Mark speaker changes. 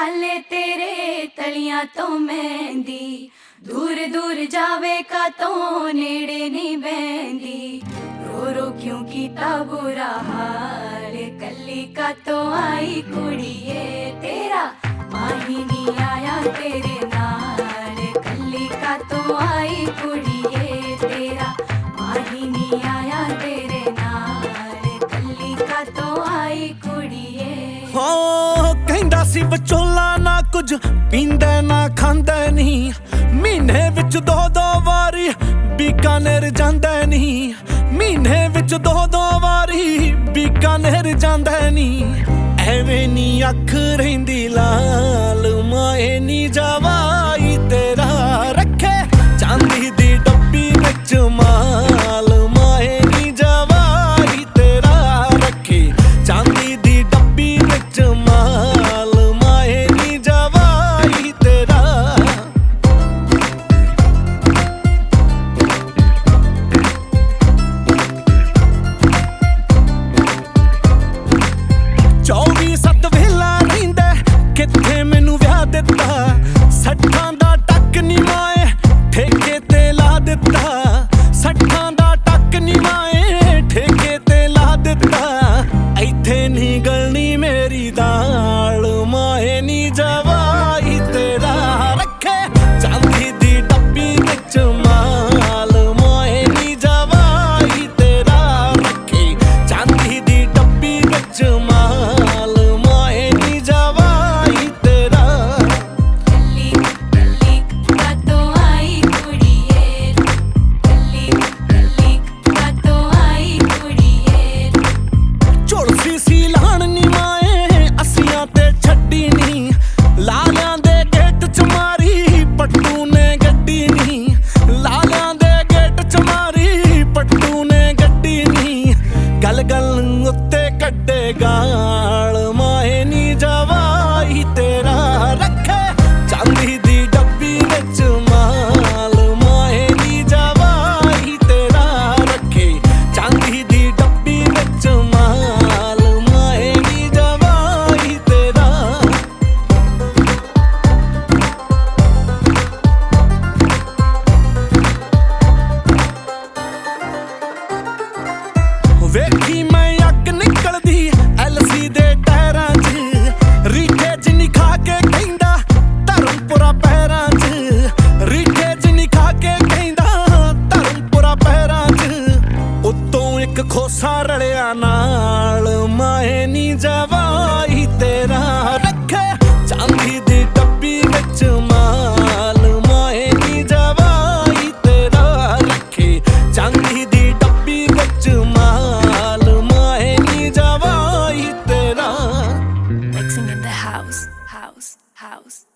Speaker 1: लाले तेरे तलियां तो मेहंदी दूर दूर जावे का तो नेड़े नहीं बहंदी रो रो क्यों कीता बुरा हाल कली का तो आई कुड़िए तेरा माही नहीं आया तेरे नाल कली का तो आई कुड़िए तेरा माही नहीं आया तेरे नाल कली का तो आई कुड़िए
Speaker 2: ਕਹਿੰਦਾ ਸੀ ਵਿਚੋਲਾ ਨਾ ਕੁਝ ਪੀਂਦਾ ਨਾ ਖਾਂਦਾ ਨਹੀਂ ਮਹੀਨੇ ਵਿੱਚ ਦੋ ਵਾਰੀ ਬੀਕਾਨੇਰ ਜਾਂਦਾ ਨਹੀਂ ਮਹੀਨੇ ਵਿੱਚ ਦੋ ਵਾਰੀ ਬੀਕਾਨੇਰ ਜਾਂਦਾ ਨਹੀਂ ਐਵੇਂ ਨੀ ਅੱਖ ਰਹਿੰਦੀ ਲਾਲ ਮਾਏ ਨੀ ਜਵਾਈ ਤੇਰਾ ਰੱਖੇ ਚਾਂਦੀ ਦੀ ਡੱਬੀ ਵਿੱਚ ਮਾਲ ਮਾਏ ਨੀ ਜਵਾਈ ਤੇਰਾ ਰੱਖੇ ਚਾਂਦੀ ਦੀ ਡੱਬੀ ਵਿੱਚ ਮਾਲ ਮਾਏ ਨੀ ਜਵਾਈ ਤੇਰਾ ਚੌਵੀ ਸੱਤ ਵੇਲਾ ਰਹਿੰਦਾ ਕਿੱਥੇ ਮੈਨੂੰ ਵਿਆਹ ਦਿੱਤਾ ਸੱਠਾਂ ਦਾ ਟੱਕ ਨੀ ਮਾਏ ਠੇਕੇ ਤੇ ਲਾ ਦਿੱਤਾ ਸੱਠਾਂ ਦਾ ਟੱਕ ਨੀ ਮਾਏ ਠੇਕੇ ਤੇ ਲਾ ਦਿੱਤਾ ਇੱਥੇ ਨੀ ਗਲਣੀ ਮੇਰੀ ਦਾਲ ਮਾਏ ਨੀ ਜਵਾਈ ਤੇਰਾ ਰੱਖੇ ਚਾਂਦੀ ਦੀ ਡੱਬੀ ਵਿੱਚ ਮਾਲ ਮਾਏ ਨੀ ਜਵਾਈ ਤੇਰਾ ਰੱਖੇ ਚਾਂਦੀ ਦੀ ਡੱਬੀ ਵਿੱਚ ਮਾਲ ਮਾਏ ਨੀ ਜਵਾਈ ਤੇਰਾ
Speaker 1: कली कली का तो आई कुड़िए कली कली का तो आई कुड़िए
Speaker 2: ਝੁਲਸੀ ਸੀ ਲਾਣ ਨੀ ਮਾਏ ਅਸੀਆਂ ਤੇ ਛੱਡੀ ਨੀ ਲਾਲਿਆਂ ਦੇ ਗੇਟ ਚ ਮਾਰੀ ਪੱਟੂ ਨੇ ਗੱਡੀ ਨੀ ਲਾਲਿਆਂ ਦੇ ਗੇਟ ਚ ਮਾਰੀ ਪੱਟੂ ਨੇ ਗੱਡੀ ਨੀ ਗਲ ਗਲ ਉੱਤੇ ਕੱਢੇ ਗਾਲ ਮਾਏ ਨੀ ਜਵਾਈ ਤੇਰਾ ਰੱਖੇ ਚਾਂਦੀ ਦੀ ਡੱਬੀ ਵਿੱਚ ਮਾਲ ਮਾਏ ਨੀ ਜਵਾਈ ਤੇਰਾ ਰੱਖੇ ਚਾਂਦੀ ਦੀ ਡੱਬੀ ਵਿੱਚ ਮਾਲ ਮਾਏ ਨੀ ਜਵਾਈ ਤੇਰਾ ਵੇਖੀ ਮੈਂ ਅੱਗ ਨਿਕਲਦੀ ਐਲਸੀ ਦੇ ਟਾਇਰਾਂ 'ਚ ਰੀਠੇ 'ਚ ਨੀ ਖਾ ਕੇ ਕਹਿੰਦਾ ਧਰਮਪੁਰਾ ਪੈਰਾਂ 'ਚ ਰੀਠੇ 'ਚ ਨੀ ਖਾ ਕੇ ਕਹਿੰਦਾ ਧਰਮਪੁਰਾ ਪੈਰਾਂ 'ਚ ਉੱਤੋਂ ਇੱਕ ਖੋਸਾ ਰਲਿਆ ਨਾਲ ਮਾਏ ਨੀ ਜਵਾਈ ਤੇਰਾ ਰੱਖੇ ਚਾਂਦੀ ਦੀ ਡੱਬੀ ਵਿੱਚ ਮਾਲ ਮਾਏ ਨੀ ਜਵਾਈ ਤੇਰਾ ਰੱਖੇ ਚਾਂਦੀ ਦੀ ਡੱਬੀ ਵਿੱਚ ਮਾਲ ਮਾਏ ਨੀ ਜਵਾਈ ਤੇਰਾ
Speaker 1: Mixing in the house.